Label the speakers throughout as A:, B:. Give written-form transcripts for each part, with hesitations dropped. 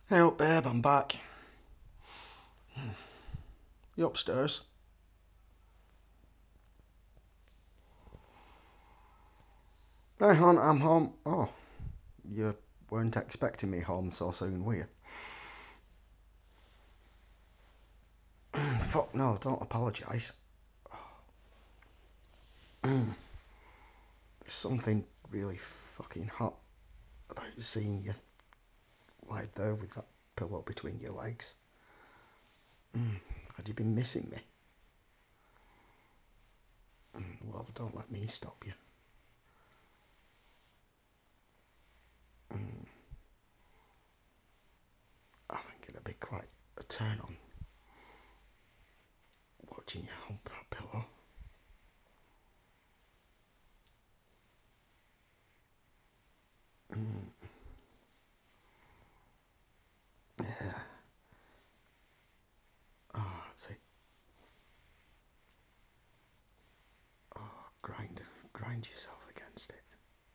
A: Hey up, babe, I'm back. You upstairs? Hey, hon, I'm home. Oh, you weren't expecting me home so soon, were you? Fuck no, don't apologise. There's something really fucking hot about seeing you lie there with that pillow between your legs. Had you been missing me? Well, don't let me stop you. I think it'd be quite a turn on watching you hump that pillow. Yeah. Oh, that's it. Oh, grind yourself against it.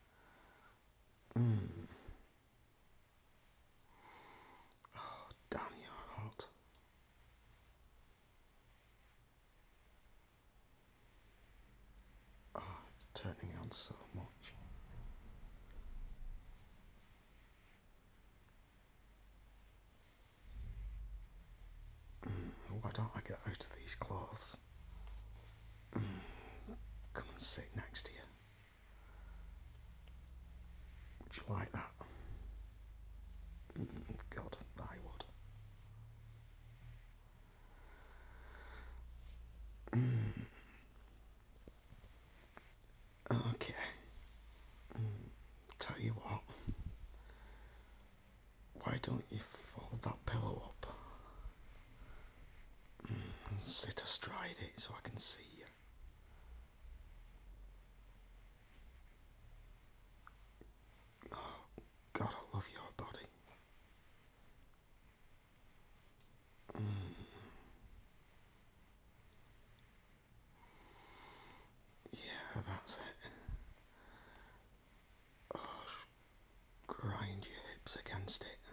A: Damn, you're hot. Oh, it's turning me on so much. Why don't I get out of these clothes? Come and sit next to you. Would you like that? God, I would. Okay, tell you what. Why don't you fold that pillow up and sit astride it so I can see you? God, I love your body. Yeah, that's it. Grind your hips against it.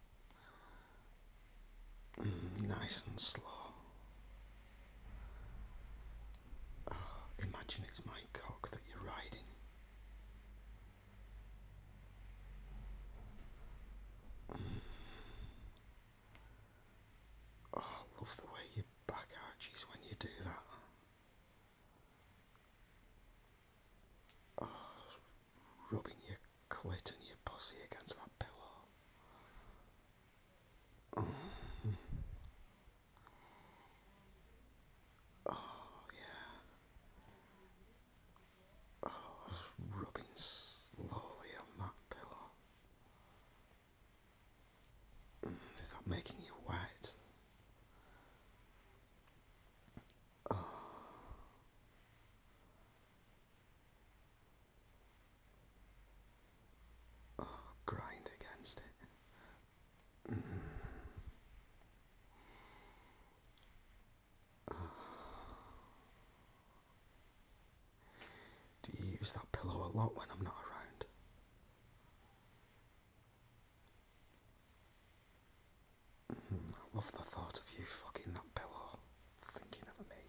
A: Nice and slow. Imagine it's my cock that you're riding. Oh, I love the way your back arches when you do that. Rubbing your clit and your pussy against that pillow. Oh, yeah. Rubbing slowly on that pillow. Is that making you wet? Grind against it. Do you use that pillow a lot when I'm not around? I love the thought of you fucking that pillow, thinking of me.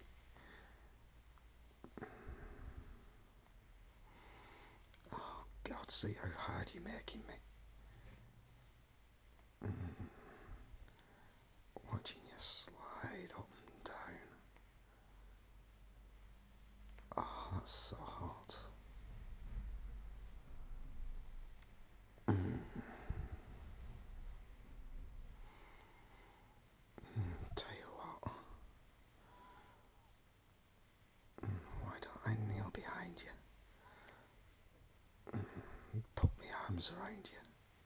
A: God, see how hard you're making me. Watching you slide up and down. Oh, that's so hot. Tell you what, why don't I kneel behind you? Put my arms around you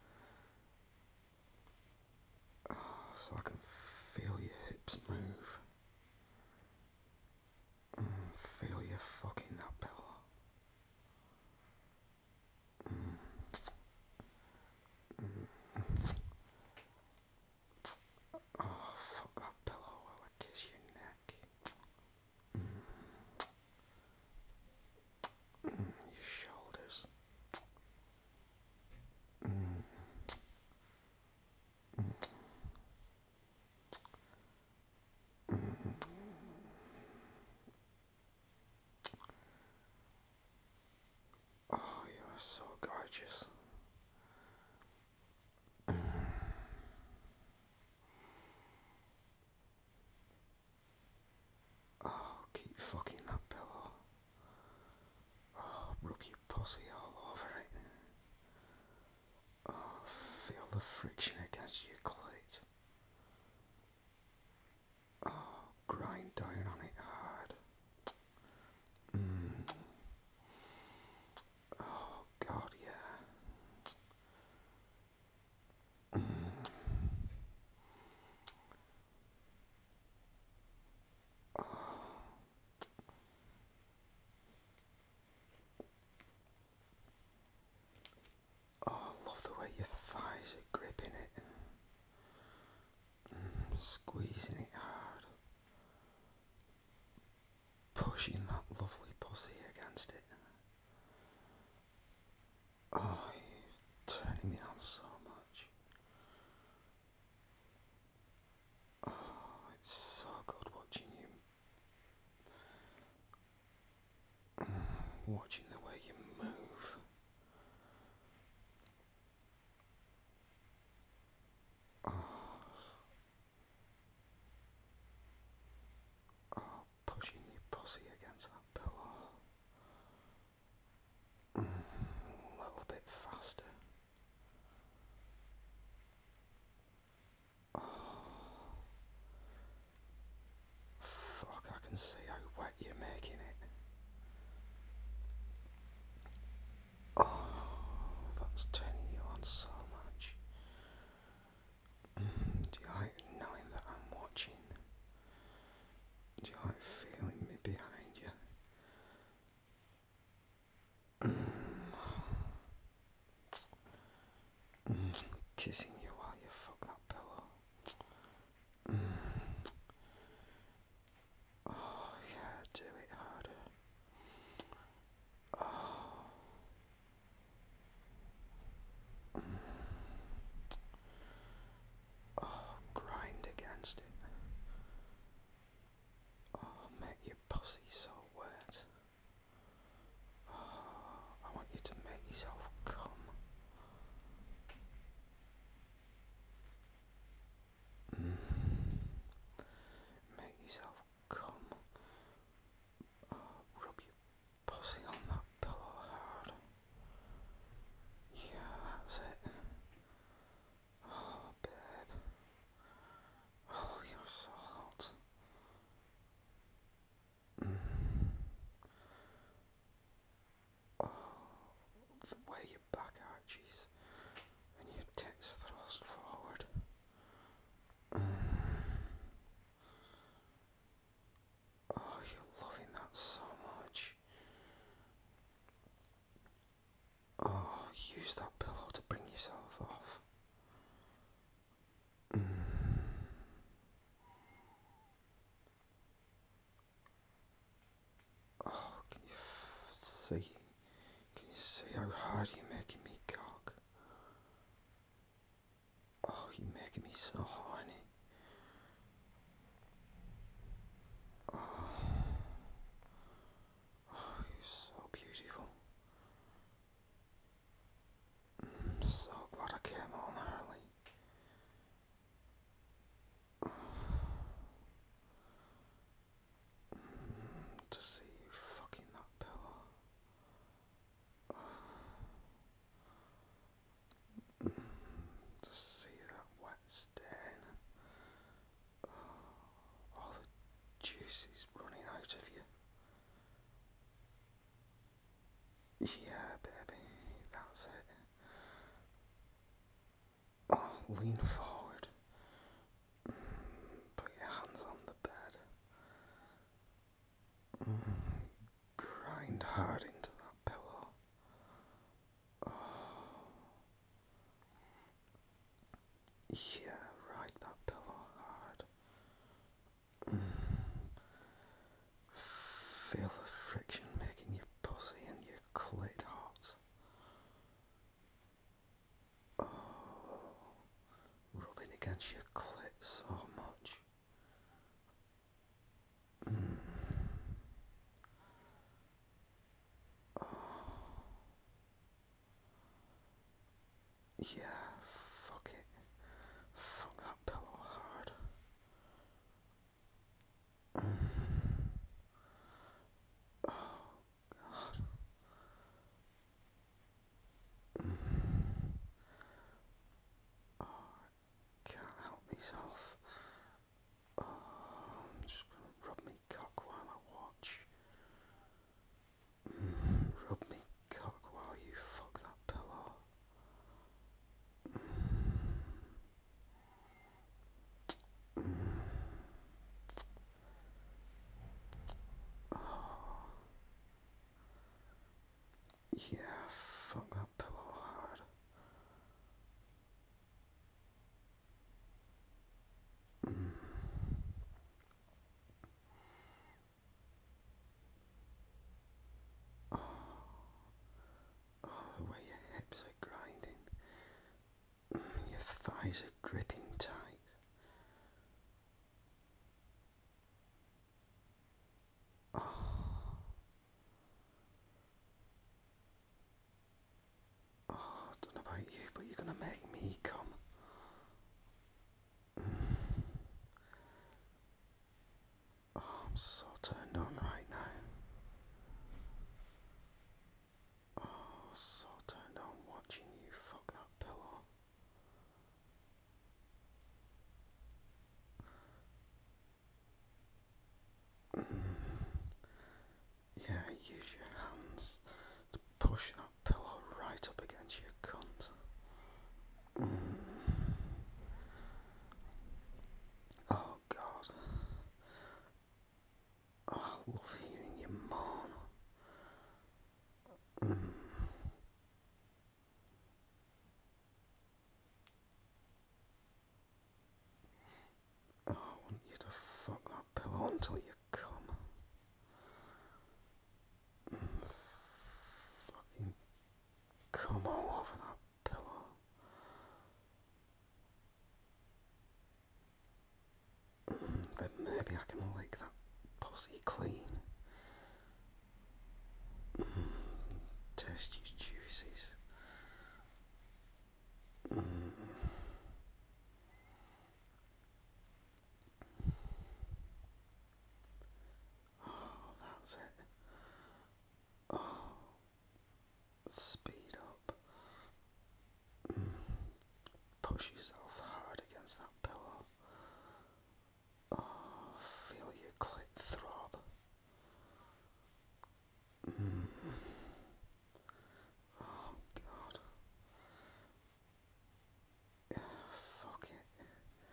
A: so I can feel your hips move. Feel you fucking that pillow. Oh, fuck that pillow while I kiss your neck. Your shoulders. that's turning you on so much? Do you like knowing that I'm watching? Do you like feeling me behind you? Kissing you while you fuck that pillow. Oh yeah, do it harder. Oh, oh, grind against it. Oh, make your pussy so wet. Oh, I want you to make yourself come. Make yourself come. Oh, rub your pussy on that pillow hard. Yeah, that's it. Oh, babe. Oh, you're so hot. Oh, the way your back arches and your tits thrust forward. Oh, you're loving that so much. Oh, use that pillow to bring yourself off. Oh, can you see? Can you see how hard you're making me cock? Oh, you're making me so horny. Oh, oh, you're so beautiful. I'm so glad I came home early. To see you fucking that pillow. To see that wet stain. All the juice is running out of you. Yeah, baby, that's it. Oh, lean forward. Put your hands on the bed. Grind hard into that pillow. Oh, yeah, ride that pillow hard. Feel the friction making your pussy and your clit hot. Oh, rubbing against your clit so much. Yeah, fuck it. Fuck that pillow hard. Oh, God. Oh, I can't help myself. Oh, I'm just gonna rub me cock while I watch. Rub me cock while you fuck that pillow. Oh, yeah, fuck that pillow hard. Oh, oh, the way your hips are grinding. Your thighs are gripping tight. Oh, oh, I don't know about you, but you're gonna make me come. Oh, I'm so turned on right now. Oh, so turned on watching you fuck that pillow. Yeah, use your hands to push that pillow right up against your cunt. pussy clean. Taste your juices. Oh, that's it. Oh, speed up. Push yourself hard against that pillow. Oh, feel your clit throb. Oh, God. Yeah, fuck it.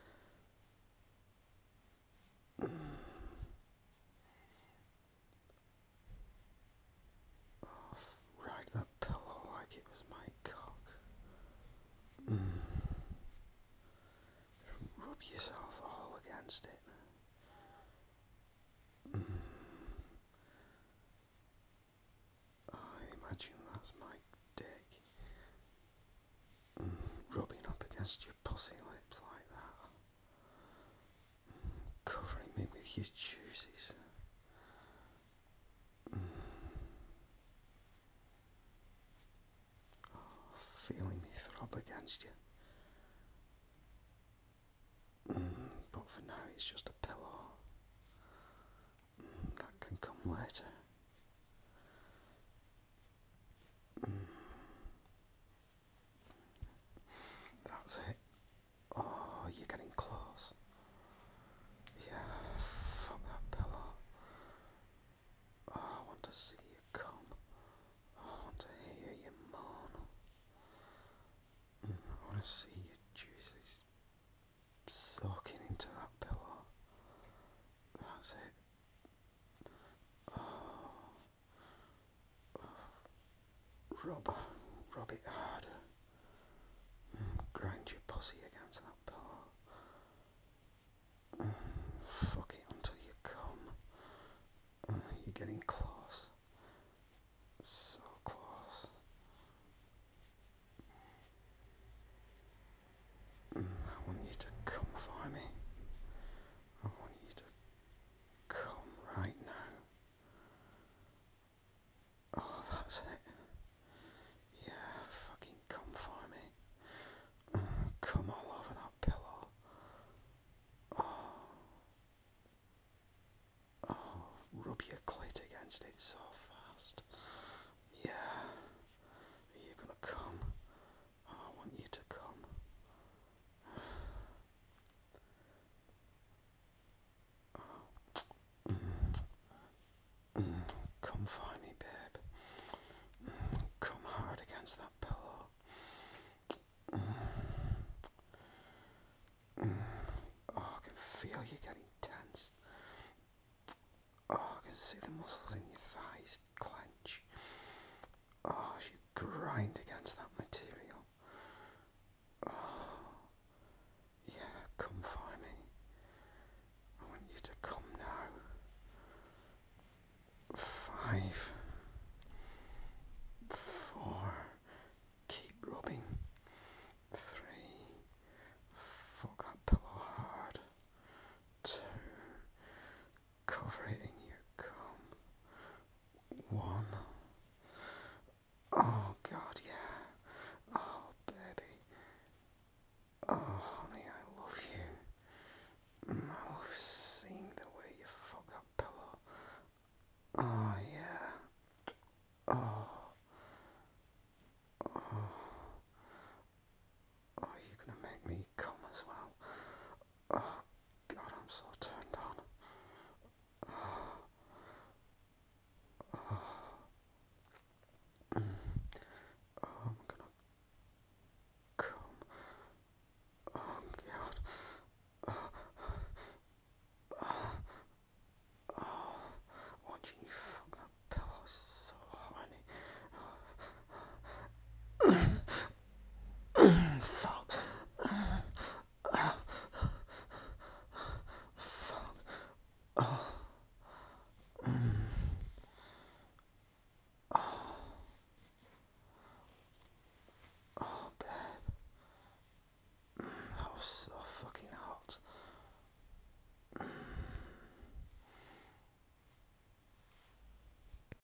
A: Oh, ride that pillow like it was my cock. Rub yourself all against it. Oh, imagine that's my dick. Rubbing up against your pussy lips like that. Covering me with your juices. Feeling me throb against you. But for now it's just a pillow. That can come later. That's it. Oh, you're getting close. Yeah, fuck that pillow. Oh, I want to see you come. I want to hear you moan. I want to see your juices soaking into that pillow. That's it. Oh, rub it harder. Grind your pussy against that pillow. Fuck it until you come. You're getting close. So close. I want you to come for me. I want you to come right now. Oh, that's it. Yeah, fucking come for me. Come all over that pillow. Oh, oh, rub your clit against it so fast. Yeah, you're gonna come. Oh, I want you to come. Come for me, babe. Come hard against that pillow. Oh, I can feel you getting tense. Oh, I can see the muscles in